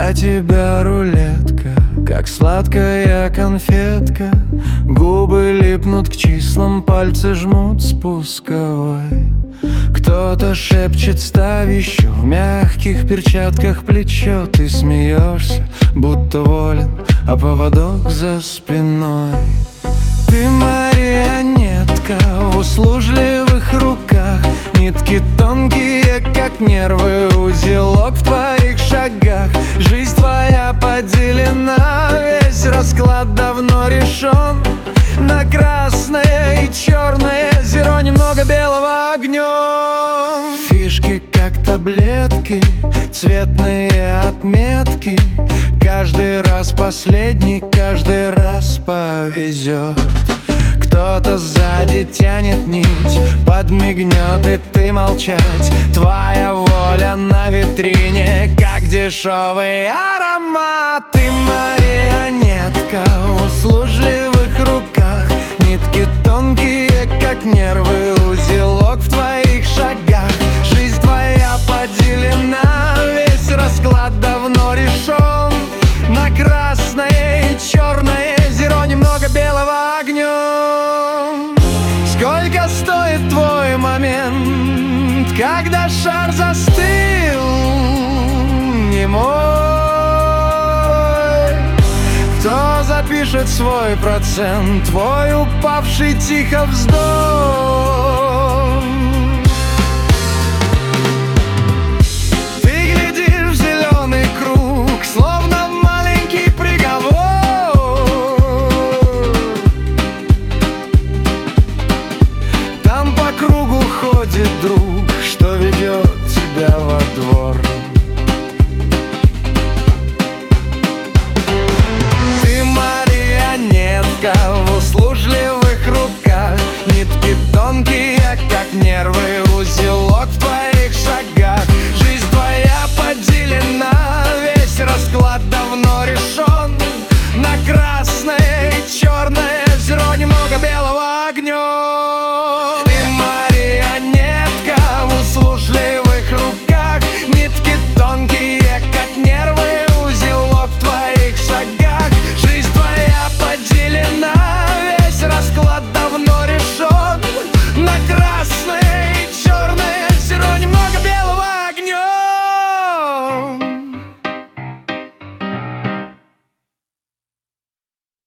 для тебя рулетка, как сладкая конфетка. Губы липнут к числам, пальцы жмут спусковой. Кто-то шепчет: ставь еще в мягких перчатках плечо. Ты смеешься, будто волен, а поводок за спиной. Ты марионетка в услужливых руках. Нитки тонкие, как нервы, узелок в твоих шагах. Жизнь твоя поделена, весь расклад давно решен. На красное и черное зеро, немного белого огнем. Фишки как таблетки, цветные отметки. Каждый раз последний, каждый раз повезет. Кто-то сзади тянет нить, подмигнет, и ты молчать. Твоя воля на витрине, как дешевый аромат. Ты марионетка в услужливых руках. Нитки тонкие, как нервы, узелок в твоих шагах. Жизнь твоя поделена, весь расклад давно решен. На красное и черное зеро, немного белого огнем. Сколько стоит твой момент, когда шар застыл немой? Кто запишет свой процент, твой упавший тихо вздох? Ты глядишь в зеленый круг, словно маленький приговор. Там по кругу ходит друг,